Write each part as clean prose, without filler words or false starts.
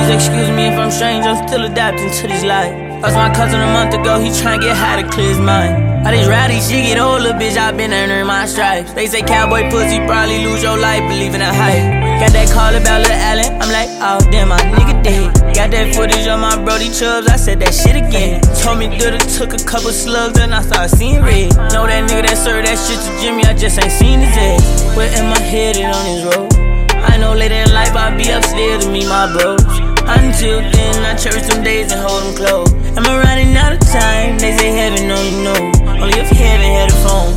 Please excuse me if I'm strange, I'm still adapting to this life. Lost my cousin a month ago, he tryna get high to clear his mind. How this rowdy shit get old, little bitch, I been earning my stripes. They say cowboy pussy probably lose your life, believing in hype. Got that call about Lil Allen, I'm like, oh damn, my nigga dead. Got that footage on my brody Chubbs, I said that shit again. Told me Dutta took a couple slugs and I started seeing red. Know that nigga that served that shit to Jimmy, I just ain't seen his ass. Where am I headed on this road? I know later in life I'll be upstairs to meet my bros. Until then, I cherish them days and hold them close. Am I running out of time? They say heaven only knows. Only if heaven had a phone.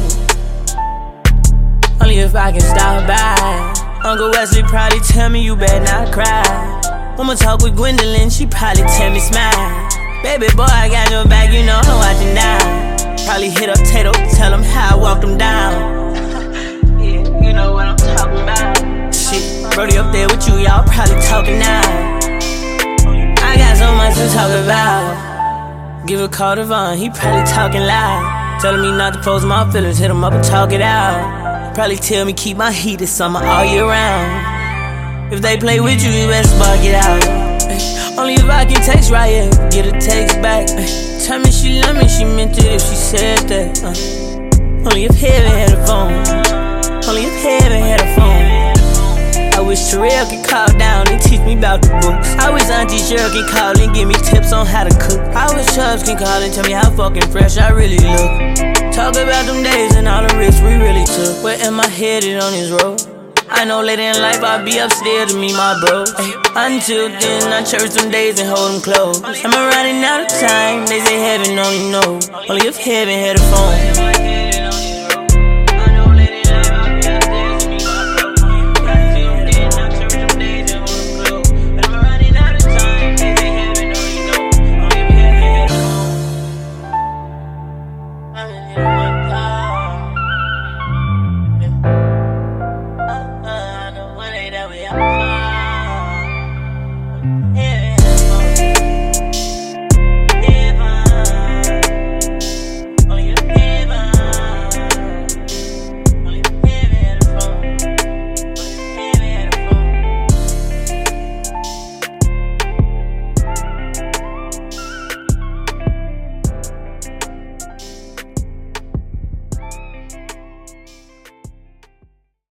Only if I can stop by. Uncle Wesley probably tell me you better not cry. I'ma talk with Gwendolyn, she probably tell me smile. Baby boy, I got your back, you know I'm watching now. Probably hit up Tato, tell him how I walked him down. Yeah, you know what I'm talking about. Shit, Brody up there with you, y'all probably talking now. I got so much to talk about. Give a call to Vaughn, he probably talking loud. Telling me not to post my feelings, hit him up and talk it out. Probably tell me keep my heat this summer all year round. If they play with you, you better spark it out. Only if I can text right here, get a text back. Tell me she love me, she meant it if she said that. Only if heaven had a phone. Only if heaven had a phone. I wish Terrell could call down and teach me about the books. I wish Auntie Cheryl can call and give me tips on how to cook. I wish Chubbs can call and tell me how fucking fresh I really look. Talk about them days and all the risks we really took. Where am I headed on this road? I know later in life I'll be upstairs to meet my bros. Until then, I cherish them days and hold them close. Am I running out of time? They say heaven only knows. Only if heaven had a phone.